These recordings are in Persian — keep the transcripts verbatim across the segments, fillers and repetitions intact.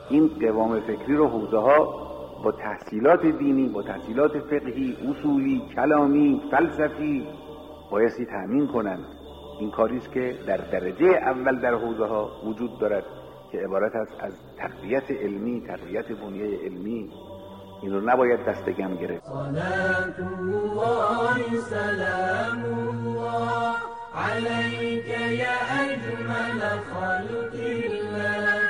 این قوام فکری رو حوزه ها با تحصیلات دینی، با تحصیلات فقهی، اصولی، کلامی، فلسفی بایستی تأمین کنند. این کاریست که در درجه اول در حوزه ها وجود دارد که عبارت است از تقویت علمی، تقویت بنیه علمی. این رو نباید دست کم گرفت. صلات الله سلام الله علیک یا اجمل خلق الله،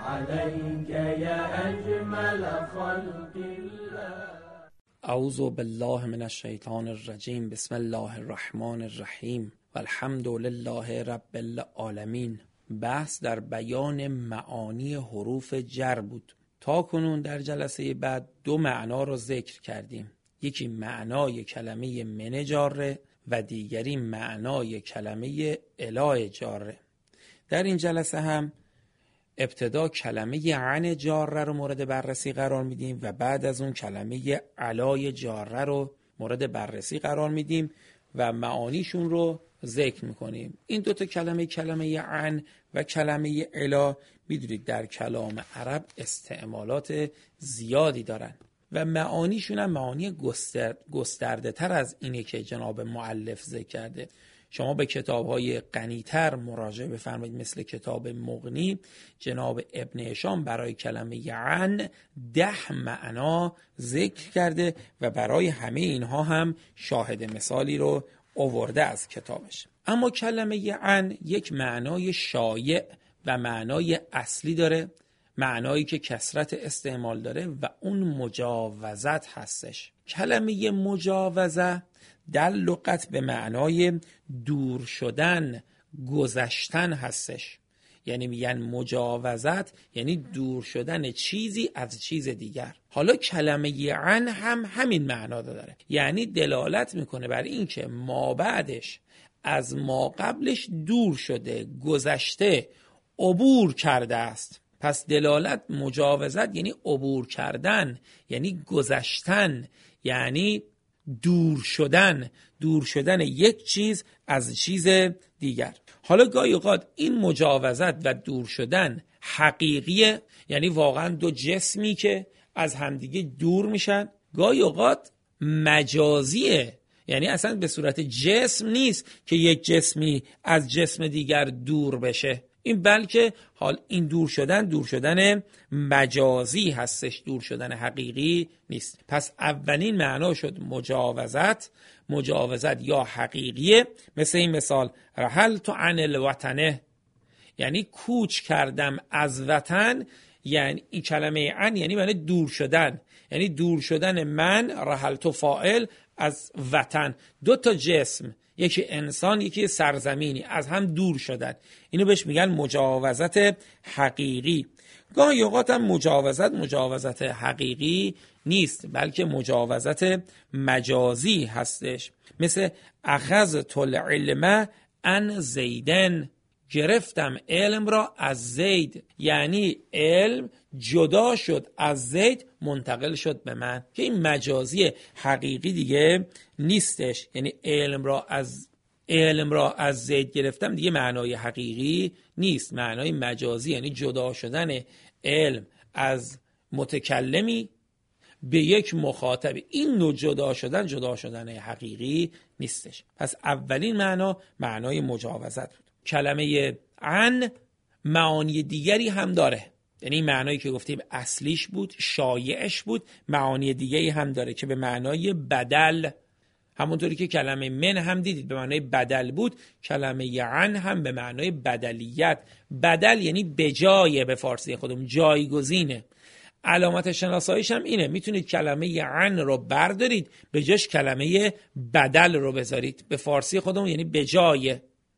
علیک یا اجمل خلق الله. اعوذ بالله من الشیطان الرجیم. بسم الله الرحمن الرحیم و الحمد لله رب العالمین. بحث در بیان معانی حروف جر بود. تا کنون در جلسه بعد دو معنا رو ذکر کردیم. یکی معنای کلمه من جاره و دیگری معنای کلمه الی جاره. در این جلسه هم ابتدا کلمه عن جاره رو مورد بررسی قرار میدیم و بعد از اون کلمه علای جاره رو مورد بررسی قرار میدیم و معانیشون رو ذکر میکنیم. این دوتا کلمه، کلمه عن و کلمه الی، میدونید در کلام عرب استعمالات زیادی دارن و معانیشون هم معانی گستر، گسترده تر از اینه که جناب مؤلف ذکر کرده. شما به کتاب‌های غنی‌تر مراجعه بفرمایید، مثل کتاب مغنی. جناب ابن هشام برای کلمه عن ده معنا ذکر کرده و برای همه اینها هم شاهد مثالی رو آورده از کتابش. اما کلمه عن یک معنای شایع و معنای اصلی داره، معنایی که کثرت استعمال داره و اون مجاوزت هستش. کلمه مجاوزه در لغت به معنای دور شدن، گذشتن هستش. یعنی میگن مجاوزت یعنی دور شدن چیزی از چیز دیگر. حالا کلمه عن هم همین معنا داره، یعنی دلالت میکنه بر این که ما بعدش از ما قبلش دور شده، گذشته، عبور کرده است. پس دلالت مجاوزت یعنی عبور کردن، یعنی گذشتن، یعنی دور شدن، دور شدن یک چیز از چیز دیگر. حالا گاهی اوقات این مجاوزت و دور شدن حقیقیه، یعنی واقعا دو جسمی که از همدیگه دور میشن. گاهی اوقات مجازیه، یعنی اصلا به صورت جسم نیست که یک جسمی از جسم دیگر دور بشه. این بلکه حال این دور شدن دور شدن مجازی هستش، دور شدن حقیقی نیست. پس اولین معنا شد مجاوزت. مجاوزت یا حقیقیه، مثل این مثال رحلت عن الوطنه، یعنی کوچ کردم از وطن. یعنی این کلمه عن یعنی معنی دور شدن، یعنی دور شدن من، رحلت فاعل، از وطن. دو تا جسم، یکی انسان یکی سرزمینی، از هم دور شدن. اینو بهش میگن مجاوزت حقیقی. گاهی اوقات هم مجاوزت مجاوزت حقیقی نیست، بلکه مجاوزت مجازی هستش. مثل اخذت العلم عن زیدن، گرفتم علم را از زید، یعنی علم جدا شد از زید، منتقل شد به من، که این مجازی حقیقی دیگه نیستش. یعنی علم را از علم را از زید گرفتم دیگه معنای حقیقی نیست، معنای مجازی، یعنی جدا شدن علم از متکلمی به یک مخاطب. این نوع جدا شدن جدا شدن حقیقی نیستش. پس اولین معنا معنای مجاوزت بود. کلمه عن معانی دیگری هم داره، یعنی معنایی که گفتیم اصلیش بود، شایعش بود، معانی دیگری هم داره که به معنای بدل. همونطوری که کلمه من هم دیدید به معنای بدل بود، کلمه عن هم به معنای بدلیت. بدل یعنی بجای، به فارسی خودمون جایگزینه. علامت شناساییش هم اینه، میتونید کلمه عن رو بردارید به جاش کلمه بدل رو بذارید. به فارسی خودمون یعنی بجای.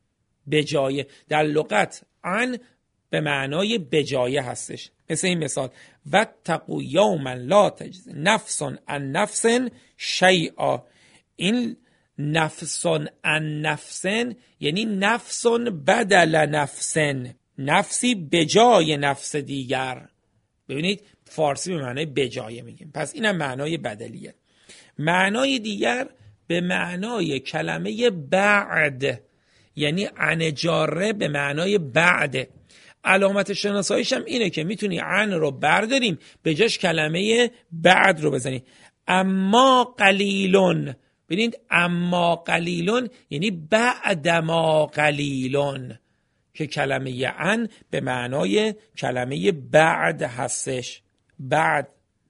بجای در لغت عن به معنای بجایه هستش. مثل این مثال واتقوا یوما لا تجزی نفس عن نفس شیئا. این نفس عن نفس یعنی نفس بدل نفس، نفسی بجای نفس دیگر. ببینید فارسی به معنای بجایه میگیم، پس اینم معنای بدلیه. معنای دیگر به معنای کلمه بعد، یعنی عن جاره به معنای بعد. علامت شناساییش هم اینه که میتونی عن رو برداریم به جاش کلمه بعد رو بزنی. اما قلیلون، ببینید اما قلیلون یعنی بعد ما قلیلون، که کلمه عن به معنای کلمه بعد هستش. بعد،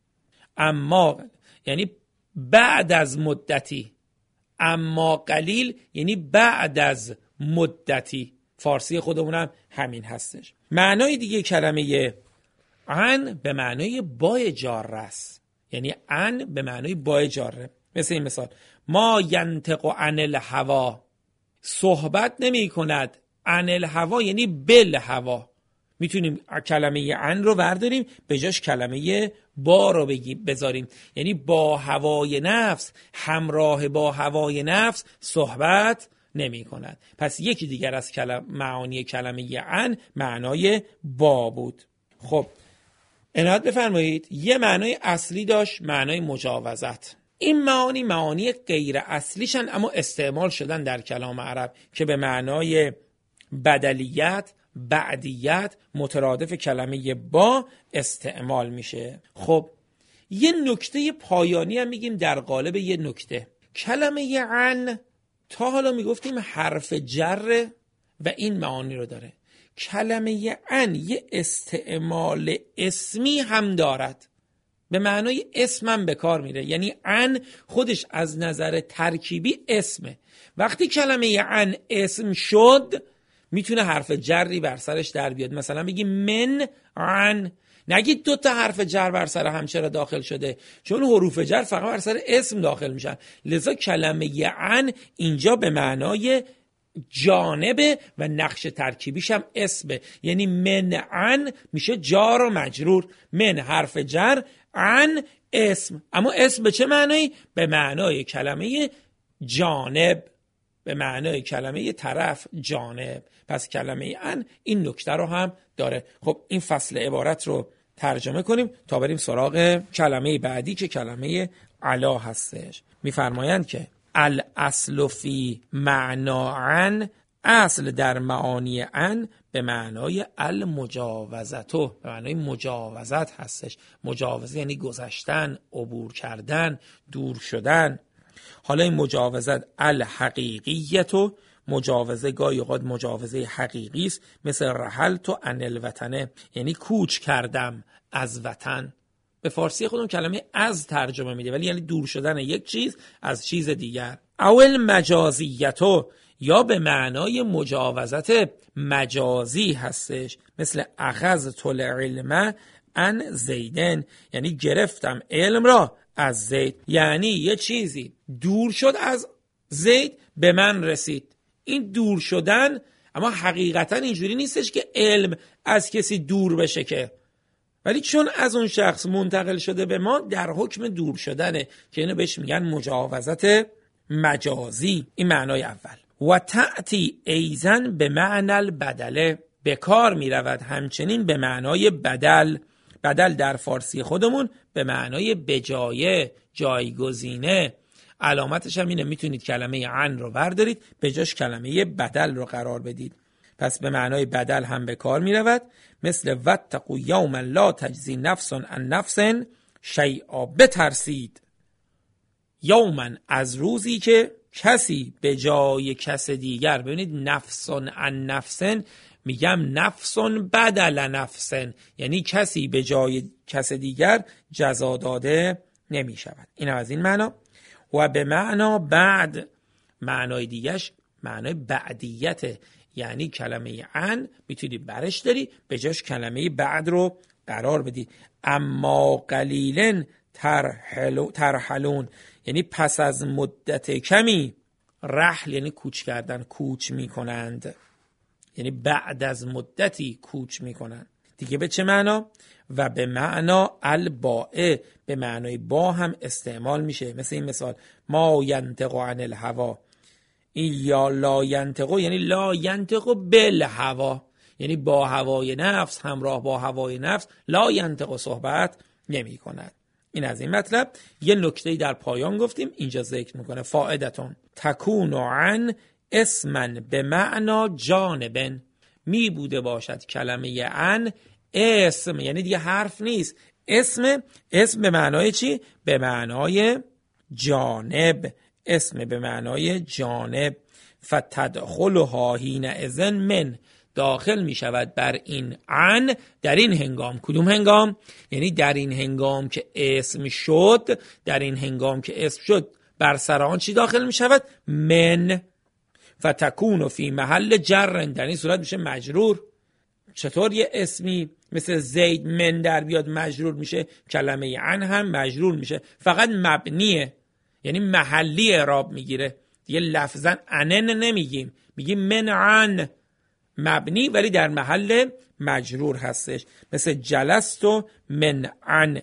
اما یعنی بعد از مدتی، اما قلیل یعنی بعد از مدتی. فارسی خودمونم همین هستش. معنای دیگه کلمه عن به معنای بای جاره است، یعنی عن به معنای بای جاره. مثل این مثال، ما ینطق عن الهوا، صحبت نمی کند عن الهوا یعنی بالهوا. میتونیم کلمه عن رو برداریم به جاش کلمه با رو بگیم بذاریم، یعنی با هوای نفس، همراه با هوای نفس صحبت نمی کند. پس یکی دیگر از کلم معانی کلمه عن معنای با بود. خب عنایت بفرمایید، یه معنای اصلی داشت، معنای مجاوزت. این معانی معانی غیر اصلیشن اما استعمال شدن در کلام عرب که به معنای بدلیت، بعدیت، مترادف کلمه با استعمال میشه. خب یه نکته پایانی هم میگیم در قالب یه نکته. کلمه عن تا حالا میگفتیم حرف جر و این معانی رو داره. کلمه عن یه استعمال اسمی هم دارد، به معنای اسمم به کار میره. یعنی عن خودش از نظر ترکیبی اسمه. وقتی کلمه عن اسم شد میتونه حرف جری بر سرش در بیاد. مثلا بگی من عن، نگید دو تا حرف جر بر سر هم چرا داخل شده، چون حروف جر فقط بر سر اسم داخل میشن. لذا کلمه عن اینجا به معنای جانبه و نقش ترکیبیش هم اسمه. یعنی من عن میشه جار و مجرور، من حرف جر، عن اسم. اما اسم به چه معنایی؟ به معنای کلمه جانب، به معنای کلمه طرف، جانب. پس کلمه عن این نکته رو هم داره. خب این فصل عبارت رو ترجمه کنیم تا بریم سراغ کلمه بعدی که کلمه علا هستش. میفرمایند که الاصل فی معنا عن، اصل در معانی عن به معنای المجاوزتو، به معنای مجاوزت هستش. مجاوزه یعنی گذشتن، عبور کردن، دور شدن. حالا این مجاوزت الحقیقیتو، مجاوزه گاهی اوقات مجاوزه حقیقی است، مثل رحلت عن الوطن یعنی کوچ کردم از وطن. به فارسی خودمون کلمه از ترجمه میده ولی یعنی دور شدن یک چیز از چیز دیگر. اول مجازیتو یا به معنای مجاوزت مجازی هستش، مثل اخذت العلم عن زیدن یعنی گرفتم علم را از زید. یعنی یه چیزی دور شد از زید به من رسید. این دور شدن اما حقیقتا اینجوری نیستش که علم از کسی دور بشه که، ولی چون از اون شخص منتقل شده به ما در حکم دور شدنه که اینو بهش میگن مجاوزت مجازی. این معنای اول. و تأتی ایزن به معنی البدله، به کار میرود همچنین به معنای بدل. بدل در فارسی خودمون به معنای بجایه، جایگزینه. علامتش هم اینه، میتونید کلمه عن رو بردارید به جاش کلمه بدل رو قرار بدید. پس به معنای بدل هم به کار می رود، مثل واتقوا یوما لا تجزی نفس عن نفس شیئا، بترسید یوما از روزی که کسی به جای کس دیگر، ببینید نفس عن نفس، میگم نفس بدل نفس یعنی کسی به جای کس دیگر جزا داده نمی شود. این از این معنا. و به معنا بعد، معنای دیگش معنای بعدیته، یعنی کلمه عن میتونی برش داری به جاش کلمه بعد رو قرار بدی. اما قلیلن ترحلون, ترحلون یعنی پس از مدت کمی، رحل یعنی کوچ کردن، کوچ میکنند، یعنی بعد از مدتی کوچ میکنند. دیگه به چه معنا؟ و به معنا البائه، به معنای با هم استعمال میشه. مثل این مثال، ما ینطق عن الهوا، این یا لا ینطق یعنی لا ینطق بالهوا، یعنی با هوای نفس، همراه با هوای نفس لا ینطق صحبت نمی کند. این از این مطلب. یه نکته در پایان گفتیم اینجا ذکر میکنه، فائدتون تکون عن اسمن به معنا جانبن، می بوده باشد کلمه ان اسم، یعنی دیگه حرف نیست، اسم. اسم به معنای چی؟ به معنای جانب. اسم به معنای جانب. فتدخلها حینئذ من، داخل می شود بر این ان در این هنگام. کدوم هنگام؟ یعنی در این هنگام که اسم شد، در این هنگام که اسم شد بر سر آن چی داخل می شود؟ من. فتکون فی محل جر، در این صورت میشه مجرور. چطور یه اسمی مثل زید من در بیاد مجرور میشه؟ کلمه ان هم مجرور میشه، فقط مبنیه، یعنی محلی اعراب میگیره دیگه. لفظا انن نمیگیم، میگیم من عن، مبنی ولی در محل مجرور هستش. مثل جلستو من عن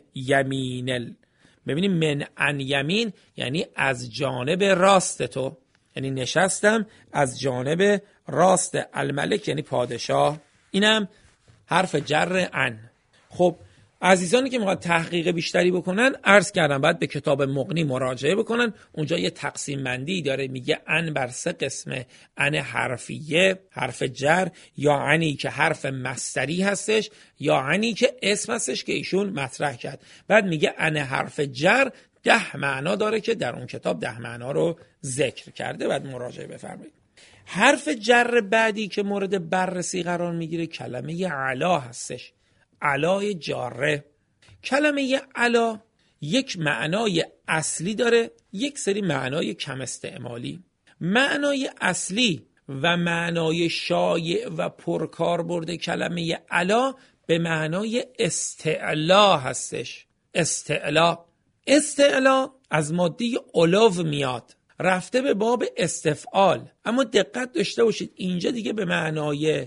یمین. ببینیم من عن یمین یعنی از جانب راست تو، یعنی نشستم از جانب راست الملک یعنی پادشاه. اینم حرف جر ان. خب عزیزانی که میخواد تحقیق بیشتری بکنن، عرض کردم باید به کتاب مغنی مراجعه بکنن. اونجا یه تقسیم بندی داره، میگه ان بر سه قسمه: ان حرفیه، حرف جر، یا انی که حرف مصدری هستش، یا انی که اسم هستش که ایشون مطرح کرد. بعد میگه ان حرف جر ده معنا داره که در اون کتاب ده معنا رو ذکر کرده، بعد مراجعه بفرمایید. حرف جر بعدی که مورد بررسی قرار میگیره کلمه علا هستش. علای جاره. کلمه علا یک معنای اصلی داره، یک سری معنای کم استعمالی. معنای اصلی و معنای شایع و پرکاربرد کلمه علا به معنای استعلا هستش. استعلا. استعلا از ماده علو میاد، رفته به باب استفعال. اما دقت داشته باشید اینجا دیگه به معنای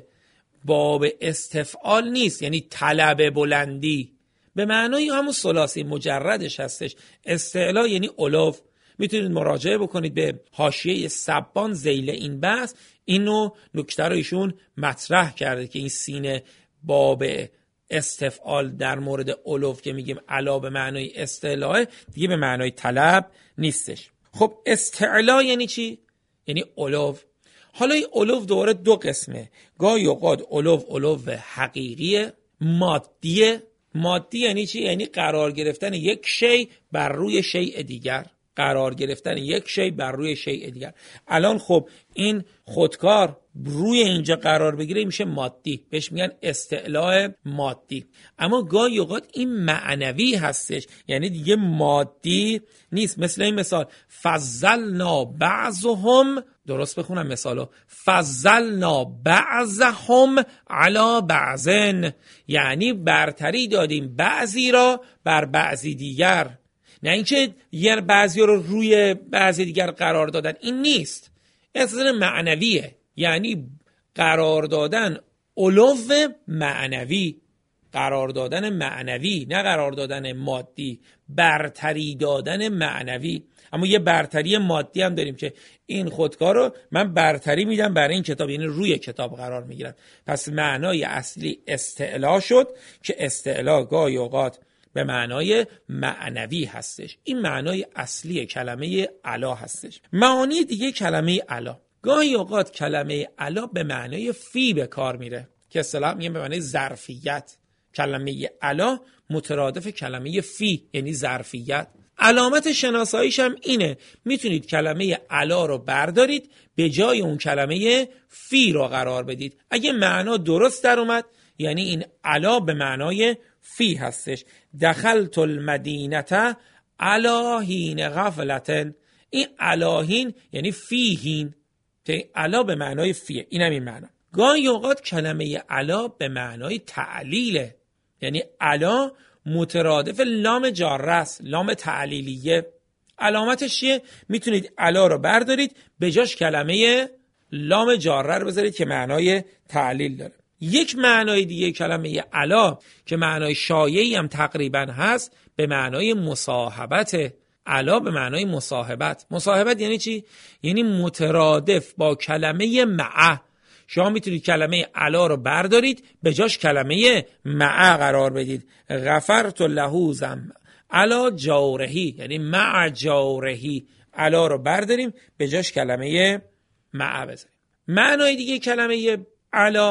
باب استفعال نیست، یعنی طلب بلندی، به معنای همون ثلاثی مجردش هستش. استعلا یعنی علو. میتونید مراجعه بکنید به حاشیه سبان ذیل این بحث، اینو نکته رو ایشون مطرح کرده که این سین باب استفعال در مورد علو که میگیم علا به معنای استعلا دیگه به معنای طلب نیستش. خب استعلا یعنی چی؟ یعنی علو. حالا این علو دوباره دو قسمه. گاهی اوقات علو علو حقیقی مادیه. مادی یعنی چی؟ یعنی قرار گرفتن یک شی بر روی شیء دیگر. قرار گرفتن یک شی بر روی شیء دیگر. الان خب این خودکار روی اینجا قرار بگیره میشه مادی، بهش میگن استعلاء مادی. اما گاهی اوقات این معنوی هستش، یعنی دیگه مادی نیست. مثل این مثال فضلنا بعضهم، درست بخونم مثالو، فضلنا بعضهم علی بعضن، یعنی برتری دادیم بعضی را بر بعضی دیگر. نه اینکه یه بعضی رو روی بعضی دیگر قرار دادن، این نیست. اصلا معنویه، یعنی قرار دادن علو معنوی، قرار دادن معنوی، نه قرار دادن مادی، برتری دادن معنوی. اما یه برتری مادی هم داریم که این خودکار رو من برتری میدم برای این کتاب، یعنی روی کتاب قرار میگیرم. پس معنای اصلی استعلا شد که استعلا گاهی اوقات به معنای معنوی هستش. این معنای اصلی کلمه علا هستش. معانی دیگه کلمه علا، گاهی اوقات کلمه علا به معنای فی به کار میره که اصطلاحاً میگن به معنای ظرفیت. کلمه علا مترادف کلمه فی یعنی ظرفیت. علامت شناساییش هم اینه، میتونید کلمه علا رو بردارید به جای اون کلمه فی رو قرار بدید. اگه معنا درست در اومد یعنی این علا به معنای فی هستش. دخلت المدینه علا حین غفلتن. این علاهین یعنی فیهین، که علا به معنای فیه. این هم این معنا. گاهی اوقات کلمه علا به معنای تعلیله، یعنی علا مترادف لام جاره است، لام تعلیلیه. علامتش چیه؟ میتونید علا رو بردارید به جاش کلمه لام جاره رو بذارید که معنای تعلیل داره. یک معنای دیگه کلمه علا که معنای شایعی هم تقریبا هست به معنای مصاحبت. علا به معنای مصاحبت. مصاحبت یعنی چی؟ یعنی مترادف با کلمه مع. شما میتونید کلمه علا رو بردارید به جاش کلمه مع قرار بدید. غفرت له ذنب علا جورهی، یعنی مع جورهی. علا رو برداریم به جاش کلمه مع بذاریم. معنای دیگه کلمه علا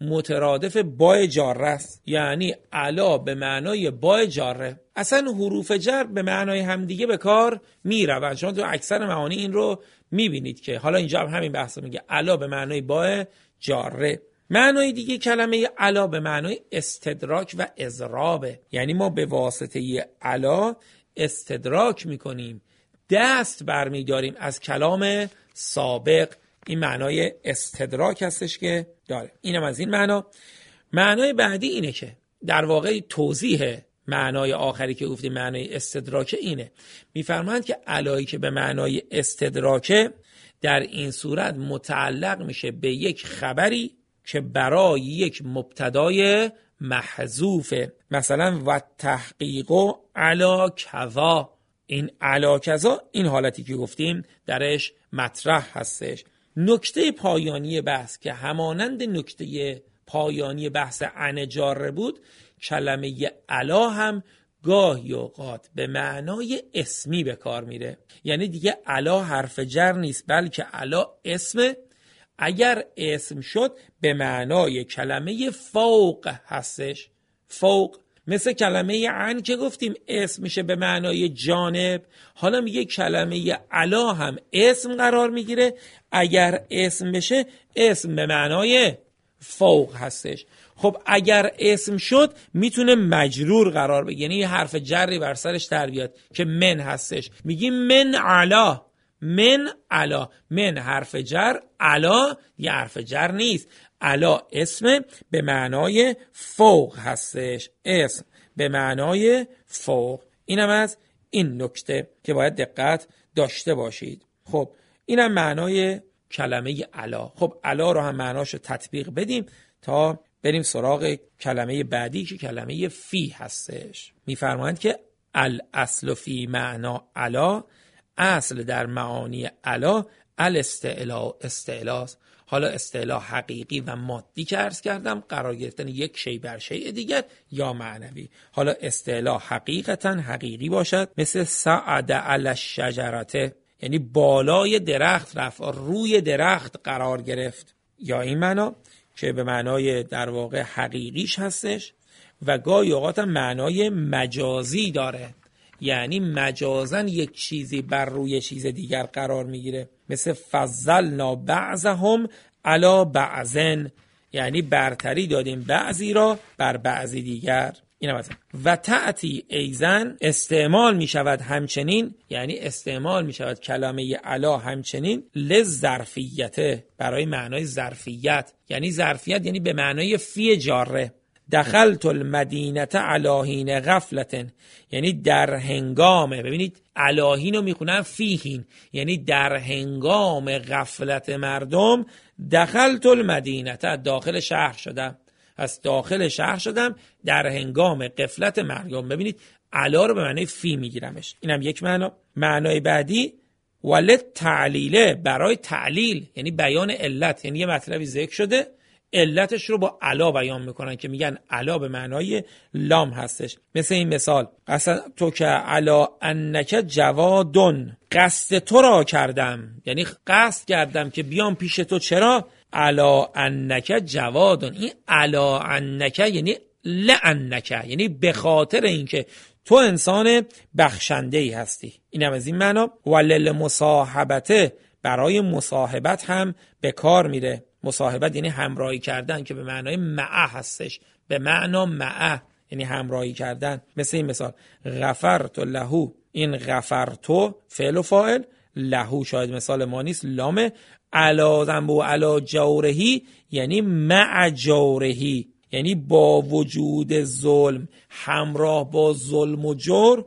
مترادف با جاره است، یعنی علا به معنای با جاره. اصلا حروف جر به معنای همدیگه به کار میروند. شما تو اکثر معانی این رو میبینید که حالا اینجا هم همین بحث میگه علا به معنای با جاره. معنای دیگه کلمه علا به معنای استدراک و اضرابه، یعنی ما به واسطه علا استدراک میکنیم، دست برمیداریم از کلام سابق. این معنای استدراک هستش که داره. اینم از این معنا. معنای بعدی اینه که در واقع توضیح معنای آخری که گفتیم معنای استدراک اینه، میفرمایند که علایی که به معنای استدراکه در این صورت متعلق میشه به یک خبری که برای یک مبتدای محذوفه. مثلا و تحقیق علا کذا، این علا کذا این حالتی که گفتیم درش مطرح هستش. نکته پایانی بحث که همانند نکته پایانی بحث عن جاره بود، کلمه علا هم گاهی اوقات به معنای اسمی به کار میره، یعنی دیگه علا حرف جر نیست بلکه علا اسمه. اگر اسم شد به معنای کلمه فوق هستش، فوق. مثل کلمه عن که گفتیم اسم میشه به معنای جانب، حالا میگه کلمه علا هم اسم قرار میگیره، اگر اسم بشه اسم به معنای فوق هستش. خب اگر اسم شد میتونه مجرور قرار بگیره، یعنی یه حرف جری بر سرش در بیاد که من هستش، میگیم من علا، من علا، من حرف جر، علا یه حرف جر نیست، علا اسم به معنای فوق هستش، اسم به معنای فوق. اینم از این نکته که باید دقت داشته باشید. خب اینم معنای کلمه علا. خب علا رو هم معناشو تطبیق بدیم تا بریم سراغ کلمه بعدی که کلمه فی هستش. میفرمایند که الاصل فی معنا علا، اصل در معانی علا الاستعلا، استعلاست. حالا استعلا حقیقی و مادی که عرض کردم، قرار گرفتن یک شی بر شی دیگر، یا معنوی. حالا استعلا حقیقتا حقیقی باشد، مثل صعد علی الشجرته، یعنی بالای درخت رفت، روی درخت قرار گرفت، یا این معنا که به معنای در واقع حقیقیش هستش. و گاهی اوقات هم معنای مجازی داره، یعنی مجازن یک چیزی بر روی چیز دیگر قرار میگیره، مثل فضلنا بعضهم علی بعضن، یعنی برتری دادیم بعضی را بر بعضی دیگر. اینم مثلا. و تأتی ایزن استعمال می شود همچنین، یعنی استعمال می شود کلمه علا همچنین لظرفیته، برای معنای ظرفیت، یعنی ظرفیت یعنی به معنای فی جاره. دخلت المدینه علاهین غفلتن، یعنی در هنگام، ببینید علاهین رو میخونن فیهین، یعنی در هنگام غفلت مردم. دخلت المدینه، داخل شهر شدم، از داخل شهر شدم در هنگام غفلت مردم. ببینید علا رو به معنی فی میگیرمش، اینم یک معنا. معنای بعدی ولت تعلیله، برای تعلیل یعنی بیان علت، یعنی یه مطلبی ذکر شده علتش رو با علا بیان میکنن که میگن علا به معنای لام هستش. مثل این مثال اصلا تو که علا انک جوادن، قصد تو را کردم، یعنی قصد کردم که بیام پیش تو. چرا؟ علا انک جوادن، این علا انک یعنی لانک، یعنی به خاطر اینکه تو انسان بخشنده ای هستی. اینم از این معنا. ولل مصاحبته، برای مصاحبت هم به کار میره. مصاحبت یعنی همراهی کردن که به معنای معه هستش، به معنا معه یعنی همراهی کردن. مثل این مثال غفرت لهو، این غفرتو فعل و فاعل، لهو شاید مثال ما نیست، لامه. علا ذنب و علا جورهی یعنی مع جورهی، یعنی با وجود ظلم، همراه با ظلم و جور،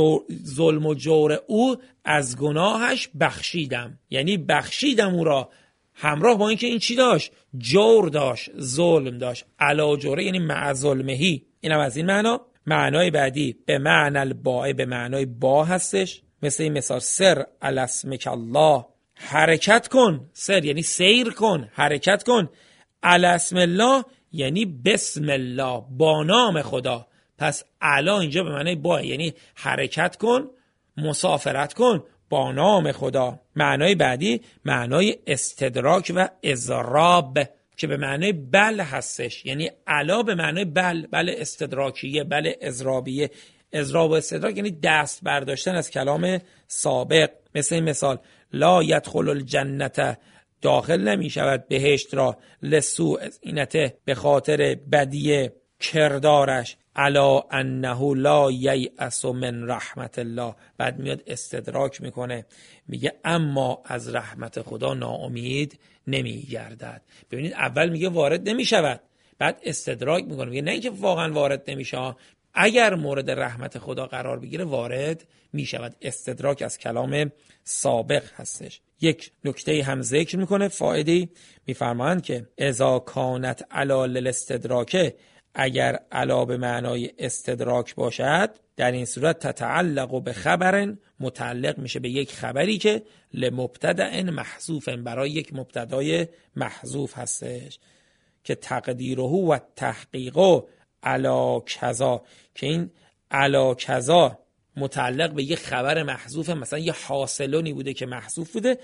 ظلم و جور او از گناهش بخشیدم، یعنی بخشیدم او را، همراه با اینکه این چی داشت؟ جور داشت، ظلم داشت. علا جوره یعنی مع ظلمهی. اینم از این معنا. معنای بعدی به معنی الباء، به معنای با هستش. مثل این مثال سر علی اسمک الله، حرکت کن. سر یعنی سیر کن، حرکت کن. علی اسم الله یعنی بسم الله، با نام خدا. پس علا اینجا به معنای با، یعنی حرکت کن، مسافرت کن با نام خدا. معنای بعدی معنای استدراک و اضراب. که به معنای بل هستش، یعنی علا به معنای بل، بل استدراکیه، بل اضرابیه. اضراب و استدراک یعنی دست برداشتن از کلام سابق. مثل این مثال لا یدخل الجنت، داخل نمی شود بهشت را، لسوء اینته، به خاطر بدی کردارش، الا انه لا ییأس من رحمت الله. بعد میاد استدراک میکنه، میگه اما از رحمت خدا ناامید نمیگردد. ببینید اول میگه وارد نمیشود، بعد استدراک میکنه، میگه نه اینکه واقعا وارد نمیشه، اگر مورد رحمت خدا قرار بگیره وارد میشود. استدراک از کلام سابق هستش. یک نکته هم ذکر میکنه، فائده‌ای میفرمایند که اذا کانت علی للاستدراک، اگر علا به معنای استدراک باشد، در این صورت تتعلق به خبر، متعلق میشه به یک خبری که لمبتدأ محذوف، برای یک مبتدای محذوف هستش، که تقدیره و تحقیق علا کذا، که این علا کذا متعلق به یک خبر محذوف، مثلا یه حاصلونی بوده که محذوف بوده،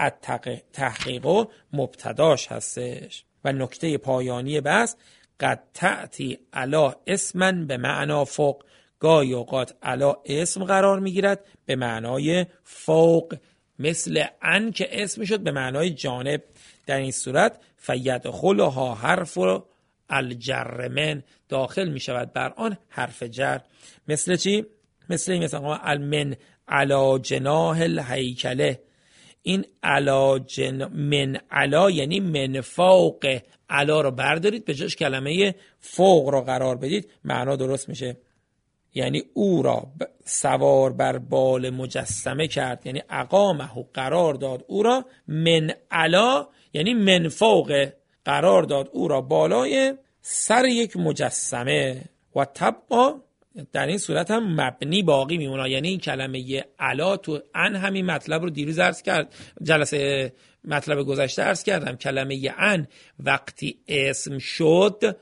تحقیق مبتداش هستش. و نکته پایانی بحث، قد تأتی علا اسما به معنا فوق، گاهی اوقات علا اسم قرار میگیرد به معنای فوق، مثل ان که اسم شد به معنای جانب. در این صورت فیدخلها حرف الجر من، داخل می شود بر آن حرف جر. مثل چی؟ مثل این مثلا المن علا جناح الهیکله، این علا جن من علا یعنی من فوق، علا رو بردارید به جاش کلمه فوق رو قرار بدید، معنا درست میشه. یعنی او را سوار بر بال مجسمه کرد، یعنی اقامه قرار داد او را، من علا یعنی من فوق، قرار داد او را بالای سر یک مجسمه. و طبعا در این صورت هم مبنی باقی میمونه، یعنی این کلمه علا تو ان همین مطلب رو دیروز عرض کرد، جلسه مطلب گذشته عرض کردم، کلمه ان وقتی اسم شد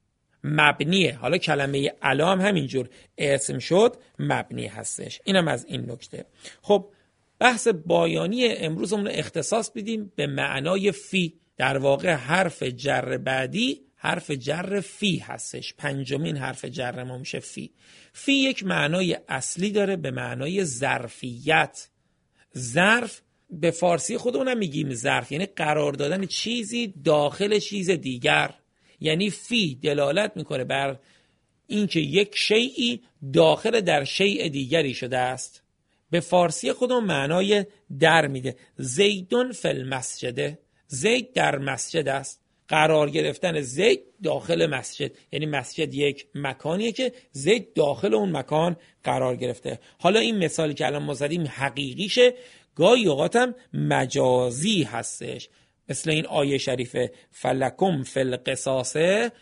مبنیه، حالا کلمه علا هم همینجور اسم شد مبنی هستش. اینم از این نکته. خب بحث بایانی امروزمون رو اختصاص بدیم به معنای فی. در واقع حرف جر بعدی حرف جر فی هستش، پنجمین حرف جر ما میشه فی. فی یک معنای اصلی داره به معنای ظرفیت. ظرف به فارسی خودمون میگیم ظرف، یعنی قرار دادن چیزی داخل چیز دیگر. یعنی فی دلالت میکنه بر اینکه یک شیئی داخل در شیء دیگری شده است. به فارسی خودمون معنای در میده. زیدون فی المسجد، زید در مسجد است. قرار گرفتن زید داخل مسجد، یعنی مسجد یک مکانیه که زید داخل اون مکان قرار گرفته. حالا این مثالی که الان ما زدیم حقیقیشه، گاهی اوقات هم مجازی هستش، مثل این آیه شریفه فلکم فی القصاص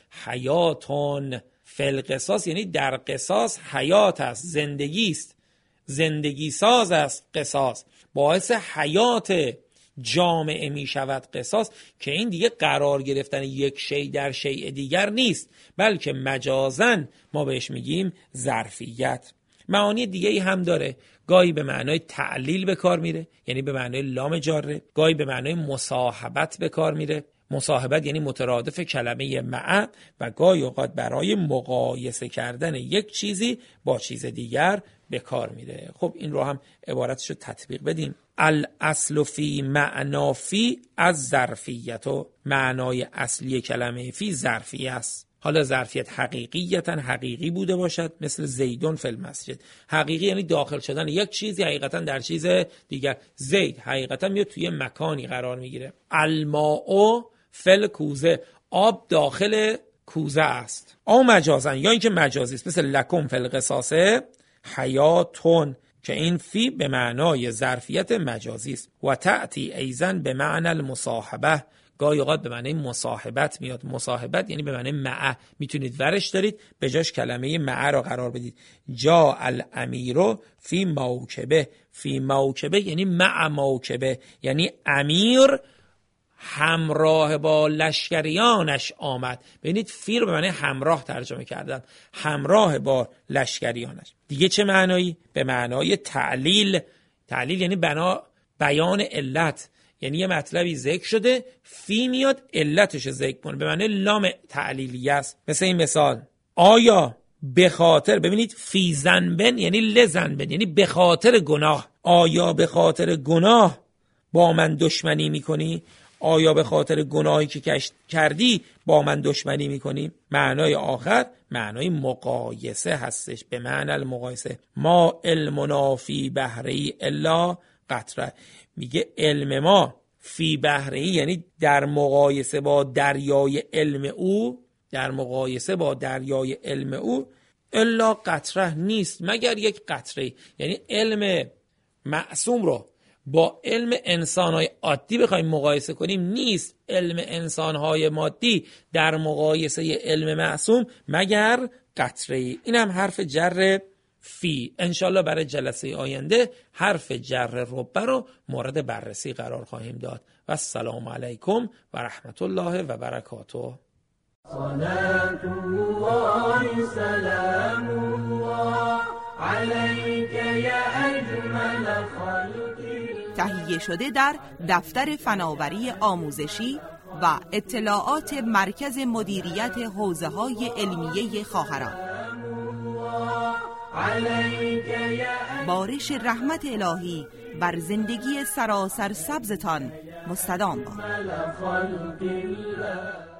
حیاتون. فی القصاص یعنی در قصاص حیات است، زندگی است، زندگی ساز است قصاص، باعث حیات جامعه می شود قصاص، که این دیگه قرار گرفتن یک شی در شیء دیگر نیست، بلکه مجازن ما بهش میگیم ظرفیت. معانی دیگه ای هم داره، گاهی به معنای تعلیل به کار میره، یعنی به معنای لام جاره، گاهی به معنای مصاحبت به کار میره، مصاحبت یعنی مترادف کلمه مع، و گاهی اوقات برای مقایسه کردن یک چیزی با چیز دیگر به کار میره. خب این رو هم عبارتش رو تطبیق بدیم. الاصل فی معنا فی از ظرفیت، و معنای اصلی کلمه فی ظرفی است. حالا ظرفیت حقیقیتا حقیقی بوده باشد، مثل زیدون فی المسجد. حقیقی یعنی داخل شدن یک چیزی حقیقتا در چیز دیگر. زید حقیقتا میاد توی مکانی قرار میگیره. الماء فی الکوزه، آب داخل کوزه است. او مجازن، یا اینکه مجازی است، مثل لکم فی القصاص حیاتون، که این فی به معنای ظرفیت مجازی است. و تأتی ایزن به معنی المصاحبه، گاهی اوقات به معنی مصاحبت میاد. مصاحبت یعنی به معنی مع، میتونید ورش دارید به جاش کلمه مع را قرار بدید. جا الامیر فی موکبه، فی موکبه یعنی مع موکبه، یعنی امیر همراه با لشکریانش آمد. ببینید فی رو به معنی همراه ترجمه کردم، همراه با لشکریانش. دیگه چه معنایی؟ به معنای تعلیل. تعلیل یعنی بنا بیان علت، یعنی یه مطلبی ذکر شده، فی میاد علتش ذکر کنه، به معنی لام تعلیلیه است. مثل این مثال، آیا به خاطر، ببینید فی ذنبن یعنی لذنبن، یعنی به خاطر گناه، آیا به خاطر گناه با من دشمنی میکنی؟ آیا به خاطر گناهی که کردی با من دشمنی میکنی؟ معنای آخر معنای مقایسه هستش، به معنی المقایسه. ما علمنا فی بحری الا قطره، میگه علم ما فی بحری یعنی در مقایسه با دریای علم او، در مقایسه با دریای علم او الا قطره نیست مگر یک قطره. یعنی علم معصوم رو با علم انسانهای عادی بخوایم مقایسه کنیم، نیست علم انسانهای مادی در مقایسه علم معصوم مگر قطره. این هم حرف جر فی. انشالله برای جلسه آینده حرف جر رب رو مورد بررسی قرار خواهیم داد. و السلام علیکم و رحمت الله و برکاته. صلاة الله سلام الله عليك يا أجمل خلق. تهیه شده در دفتر فناوری آموزشی و اطلاعات مرکز مدیریت حوزه‌های علمیه خواهران. بارش رحمت الهی بر زندگی سراسر سبزتان مستدام باد.